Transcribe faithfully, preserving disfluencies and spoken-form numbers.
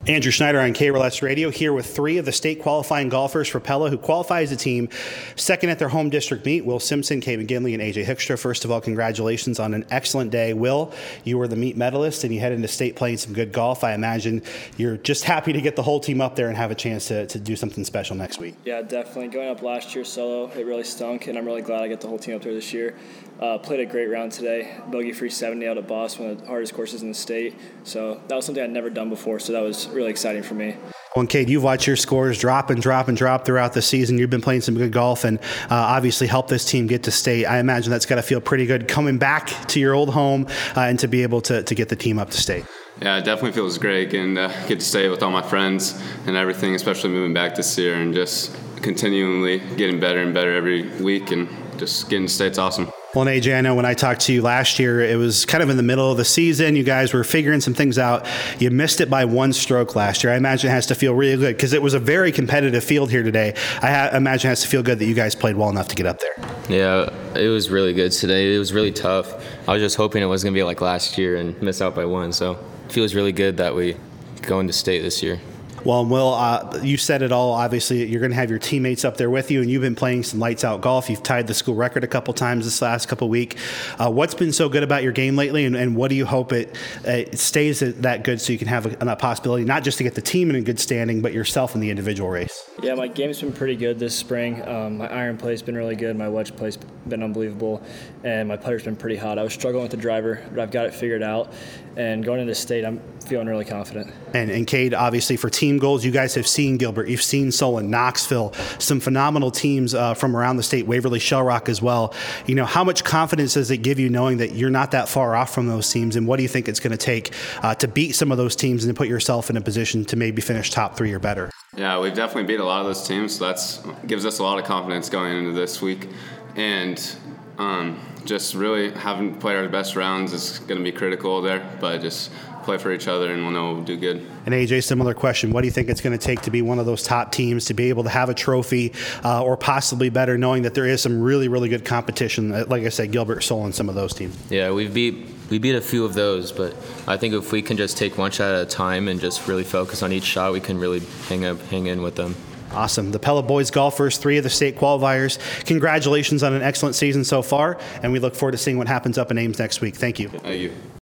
Andrew Schneider on K R L S Radio here with three of the state qualifying golfers for Pella who qualify as a team. Second at their home district meet, Will Simpson, Kate McGinley, and A J Hickstra. First of all, congratulations on an excellent day. Will, you were the meet medalist and you head into state playing some good golf. I imagine you're just happy to get the whole team up there and have a chance to, to do something special next week. Yeah, definitely. Going up last year solo, it really stunk, and I'm really glad I get the whole team up there this year. Uh, played a great round today. Bogey-free seventy out at Boston, one of the hardest courses in the state. So that was something I'd never done before, so that was really exciting for me. Well, and Kate, you've watched your scores drop and drop and drop throughout the season. You've been playing some good golf and uh, obviously helped this team get to state. I imagine that's got to feel pretty good coming back to your old home uh, and to be able to, to get the team up to state. Yeah, it definitely feels great getting to get to stay with all my friends and everything, especially moving back this year and just continually getting better and better every week and just getting to stay. It's awesome. Well, and A J, I know when I talked to you last year, it was kind of in the middle of the season. You guys were figuring some things out. You missed it by one stroke last year. I imagine it has to feel really good because it was a very competitive field here today. I ha- imagine it has to feel good that you guys played well enough to get up there. Yeah, it was really good today. It was really tough. I was just hoping it wasn't going to be like last year and miss out by one. So it feels really good that we go into state this year. Well, Will, uh, you said it all. Obviously, you're going to have your teammates up there with you, and you've been playing some lights-out golf. You've tied the school record a couple times this last couple week. Uh, what's been so good about your game lately, and, and what do you hope it, uh, it stays that good so you can have a, a possibility not just to get the team in a good standing, but yourself in the individual race? Yeah, my game's been pretty good this spring. Um, my iron play's been really good. My wedge play's been unbelievable, and my putter's been pretty hot. I was struggling with the driver, but I've got it figured out. And going into state, I'm feeling really confident. And, and Cade, obviously, for team goals, you guys have seen Gilbert, you've seen Solon, Knoxville, some phenomenal teams uh, from around the state, Waverly, Shell Rock as well. You know, how much confidence does it give you knowing that you're not that far off from those teams, and what do you think it's going to take uh, to beat some of those teams and to put yourself in a position to maybe finish top three or better? Yeah, we've definitely beat a lot of those teams, so that's gives us a lot of confidence going into this week. And um, just really having played our best rounds is going to be critical there, but just play for each other and we'll know we'll do good. And A J, similar question. What do you think it's going to take to be one of those top teams, to be able to have a trophy uh, or possibly better, knowing that there is some really, really good competition, like I said, Gilbert, Solon, some of those teams? Yeah, we've beat we beat a few of those, but I think if we can just take one shot at a time and just really focus on each shot, we can really hang up, hang in with them. Awesome. The Pella boys golfers, three of the state qualifiers. Congratulations on an excellent season so far, and we look forward to seeing what happens up in Ames next week. Thank you. Thank you.